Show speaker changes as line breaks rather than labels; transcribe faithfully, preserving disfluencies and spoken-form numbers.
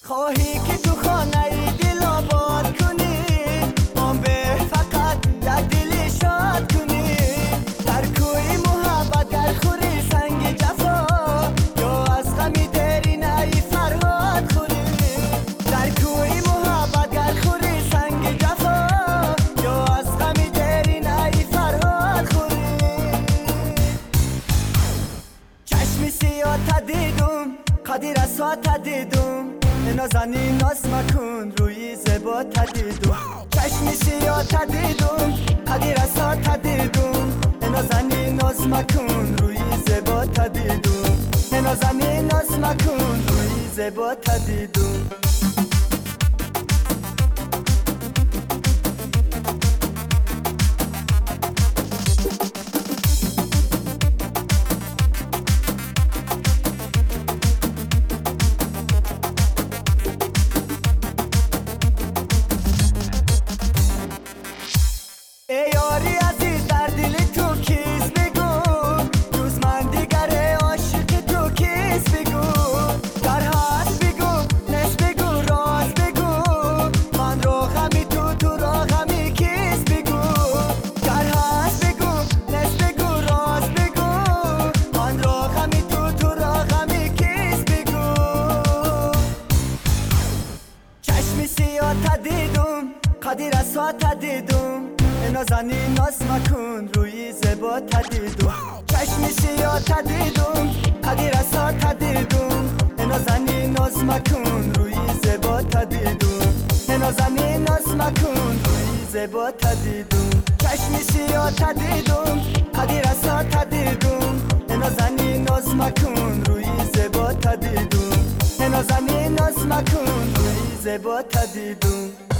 خواهی که تو خانه دل آباد کنی، آن به فقط یک دل شاد کنی. در کوی محبت گر خوری سنگ جفا، یا از غمی دری نهی فرهاد خوری. در کوی محبت گر خوری سنگ جفا، یا از غمی دری نهی فرهاد خوری. چشمی سیاه تدیدم قدیر اسوا تدیدم، نازنین ناز مکن روی زبا تدیدم. چشمی سیاه تدیدم قدیر اسوا تدیدم، نازنین ناز مکن روی زبا تدیدم. نازنین ناز مکن روی زبا تدیدم. ای یاری عزیز در دل تو کیست بگو، جز من دیگر عاشق تو کیست بگو. در هست بگو نش بگو راز بگو، من را غمی تو تو را غمی کیست بگو. در هست بگو نش بگو راز بگو، من را غمی تو تو را غمی کیست بگو. چشمی سیاه تدیدم قدیر اسوا تدیدم، نازنین ناز مکن روی زبا تدیدم. چشمی سیاه تدیدم قدیر اسوا تدیدم، نازنین ناز مکن روی زبا تدیدم. نازنین ناز مکن روی زبا تدیدم. چشمی سیاه تدیدم قدیر اسوا تدیدم، نازنین ناز مکن روی زبا تدیدم. نازنین ناز مکن روی زبا تدیدم.